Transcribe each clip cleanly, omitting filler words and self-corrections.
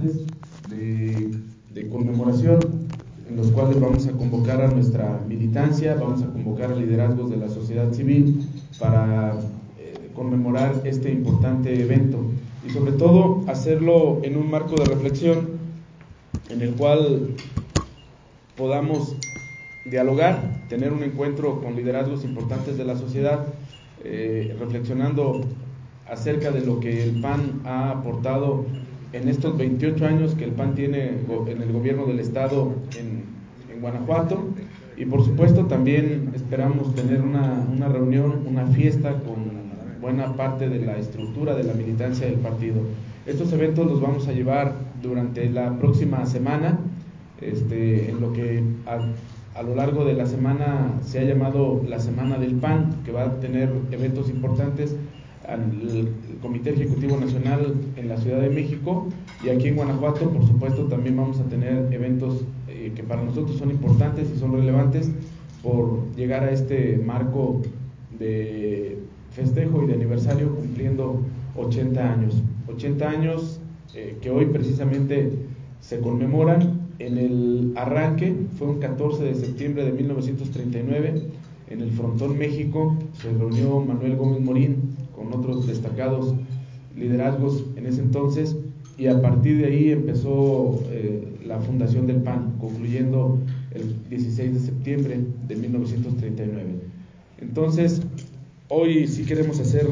importantes de conmemoración, en los cuales vamos a convocar a nuestra militancia, vamos a convocar a liderazgos de la sociedad civil para conmemorar este importante evento y sobre todo hacerlo en un marco de reflexión en el cual podamos dialogar, tener un encuentro con liderazgos importantes de la sociedad, reflexionando acerca de lo que el PAN ha aportado en estos 28 años que el PAN tiene en el gobierno del estado en Guanajuato, y por supuesto también esperamos tener una reunión, una fiesta con buena parte de la estructura de la militancia del partido. Estos eventos los vamos a llevar durante la próxima semana, en lo que a lo largo de la semana se ha llamado la Semana del PAN, que va a tener eventos importantes al Comité Ejecutivo Nacional en la Ciudad de México, y aquí en Guanajuato, por supuesto, también vamos a tener eventos que para nosotros son importantes y son relevantes por llegar a este marco de festejo y de aniversario cumpliendo 80 años que hoy precisamente se conmemoran. En el arranque fue un 14 de septiembre de 1939, en el Frontón México se reunió Manuel Gómez Morín con otros destacados liderazgos en ese entonces, y a partir de ahí empezó la fundación del PAN, concluyendo el 16 de septiembre de 1939. Entonces, hoy sí queremos hacer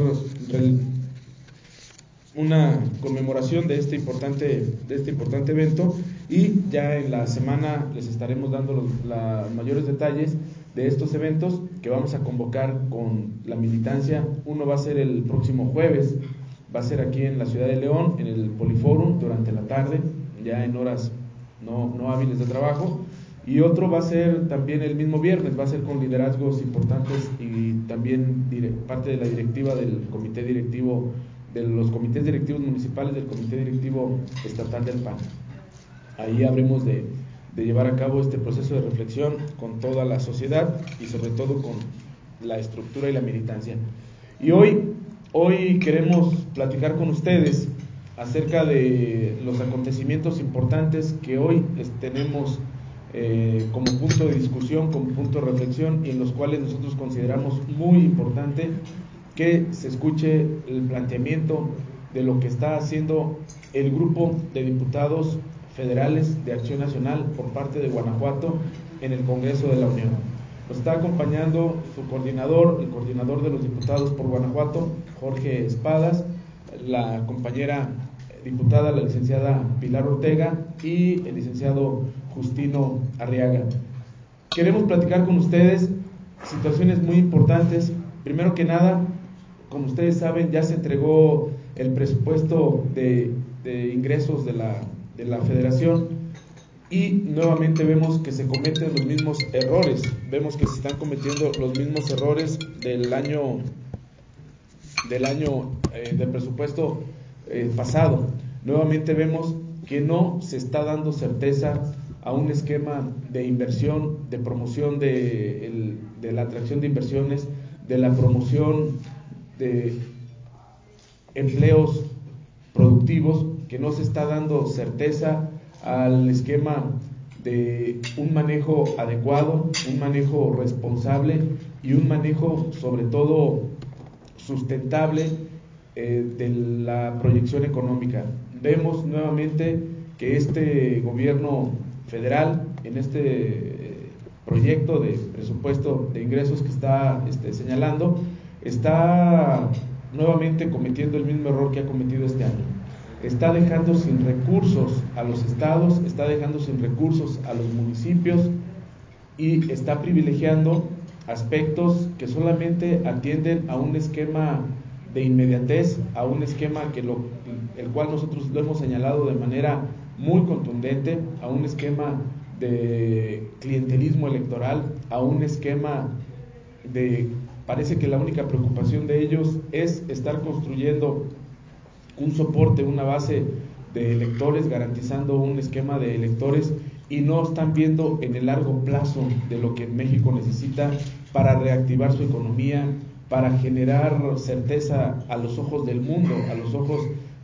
una conmemoración de este importante evento, y ya en la semana les estaremos dando los mayores detalles de estos eventos que vamos a convocar con la militancia. Uno va a ser el próximo jueves, va a ser aquí en la ciudad de León, en el Poliforum, durante la tarde, ya en horas no hábiles de trabajo, y otro va a ser también el mismo viernes, va a ser con liderazgos importantes y también parte de la directiva del comité directivo, de los comités directivos municipales, del comité directivo estatal del PAN. Ahí habremos de llevar a cabo este proceso de reflexión con toda la sociedad y sobre todo con la estructura y la militancia. Y hoy queremos platicar con ustedes acerca de los acontecimientos importantes que hoy tenemos como punto de discusión, como punto de reflexión, y en los cuales nosotros consideramos muy importante que se escuche el planteamiento de lo que está haciendo el grupo de diputados federales de Acción Nacional por parte de Guanajuato en el Congreso de la Unión. Nos está acompañando su coordinador, el coordinador de los diputados por Guanajuato, Jorge Espadas, la compañera diputada, la licenciada Pilar Ortega, y el licenciado Justino Arriaga. Queremos platicar con ustedes situaciones muy importantes. Primero que nada, como ustedes saben, ya se entregó el presupuesto de ingresos de la Federación, y nuevamente vemos que se cometen los mismos errores, vemos que se están cometiendo los mismos errores del presupuesto pasado. Nuevamente vemos que no se está dando certeza a un esquema de inversión, de promoción de la atracción de inversiones, de la promoción de empleos productivos, que no se está dando certeza al esquema de un manejo adecuado, un manejo responsable y un manejo sobre todo sustentable de la proyección económica. Vemos nuevamente que este gobierno federal, en este proyecto de presupuesto de ingresos que está señalando, está nuevamente cometiendo el mismo error que ha cometido este año. Está dejando sin recursos a los estados, está dejando sin recursos a los municipios, y está privilegiando aspectos que solamente atienden a un esquema de inmediatez, a un esquema el cual nosotros lo hemos señalado de manera muy contundente, a un esquema de clientelismo electoral, a un esquema parece que la única preocupación de ellos es estar construyendo un soporte, una base de electores, garantizando un esquema de electores, y no están viendo en el largo plazo de lo que México necesita para reactivar su economía, para generar certeza a los ojos del mundo, a los ojos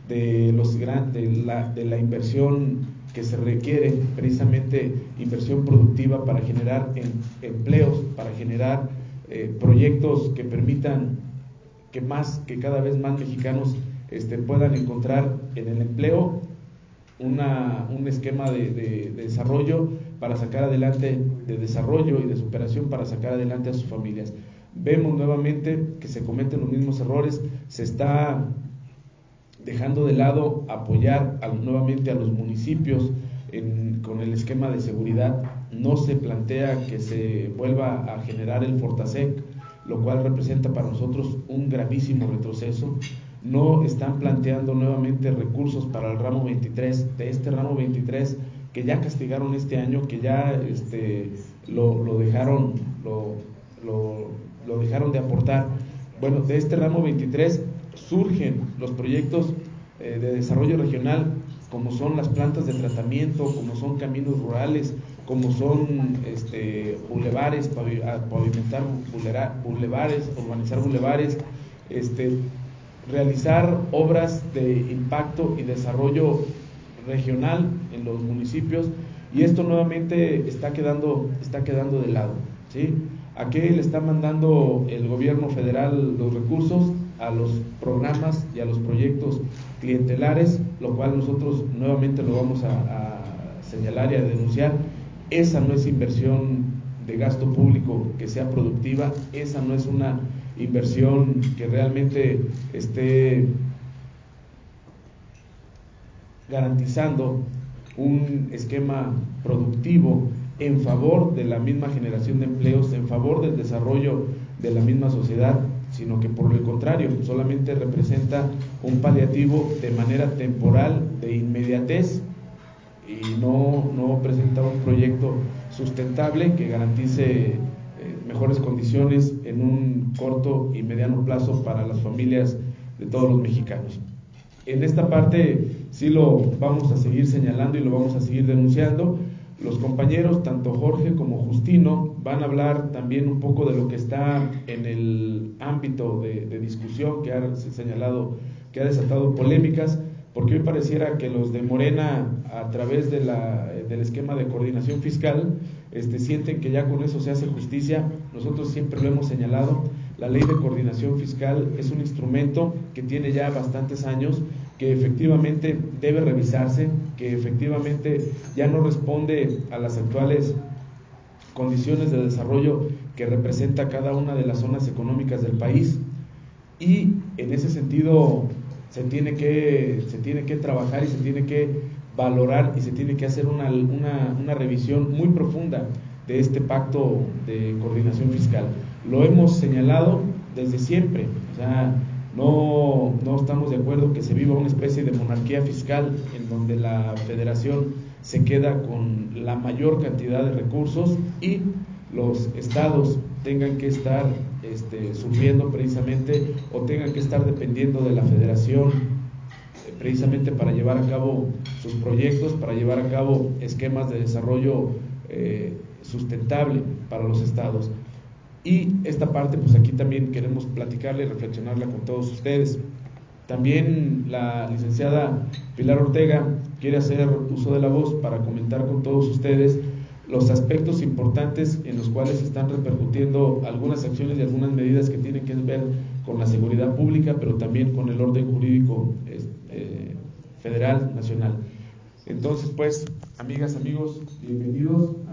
de la inversión que se requiere, precisamente inversión productiva para generar empleos, para generar proyectos que permitan que cada vez más mexicanos puedan encontrar en el empleo un esquema de desarrollo para sacar adelante, de desarrollo y de superación para sacar adelante a sus familias. Vemos nuevamente que se cometen los mismos errores, se está dejando de lado apoyar nuevamente a los municipios con el esquema de seguridad. No se plantea que se vuelva a generar el Fortasec, lo cual representa para nosotros un gravísimo retroceso. No están planteando nuevamente recursos para el ramo 23, de este ramo 23 que ya castigaron este año, que ya lo dejaron de aportar. Bueno, de este ramo 23 surgen los proyectos de desarrollo regional, como son las plantas de tratamiento, como son caminos rurales, como son bulevares, pavimentar bulevares, urbanizar bulevares, realizar obras de impacto y desarrollo regional en los municipios, y esto nuevamente está quedando de lado, ¿sí? ¿A qué le está mandando el gobierno federal los recursos? A los programas y a los proyectos clientelares, lo cual nosotros nuevamente lo vamos a señalar y a denunciar. Esa no es inversión de gasto público que sea productiva, esa no es una inversión que realmente esté garantizando un esquema productivo en favor de la misma generación de empleos, en favor del desarrollo de la misma sociedad, sino que por el contrario, solamente representa un paliativo de manera temporal, de inmediatez, y no presenta un proyecto sustentable que garantice mejores condiciones en un corto y mediano plazo para las familias de todos los mexicanos. En esta parte sí lo vamos a seguir señalando y lo vamos a seguir denunciando. Los compañeros, tanto Jorge como Justino, van a hablar también un poco de lo que está en el ámbito de discusión que ha señalado, que ha desatado polémicas, porque hoy pareciera que los de Morena, a través del esquema de coordinación fiscal, sienten que ya con eso se hace justicia. Nosotros siempre lo hemos señalado, la ley de coordinación fiscal es un instrumento que tiene ya bastantes años, que efectivamente debe revisarse, que efectivamente ya no responde a las actuales condiciones de desarrollo que representa cada una de las zonas económicas del país, y en ese sentido se tiene que trabajar y se tiene que valorar y se tiene que hacer una revisión muy profunda de este pacto de coordinación fiscal. Lo hemos señalado desde siempre, o sea, no estamos de acuerdo que se viva una especie de monarquía fiscal en donde la federación se queda con la mayor cantidad de recursos y los estados tengan que estar sufriendo precisamente, o tengan que estar dependiendo de la federación precisamente para llevar a cabo sus proyectos, para llevar a cabo esquemas de desarrollo sustentable para los estados. Y esta parte, pues aquí también queremos platicarla y reflexionarla con todos ustedes. También la licenciada Pilar Ortega quiere hacer uso de la voz para comentar con todos ustedes los aspectos importantes en los cuales están repercutiendo algunas acciones y algunas medidas que tienen que ver con la seguridad pública, pero también con el orden jurídico federal, nacional. Entonces, pues, amigas, amigos, bienvenidos.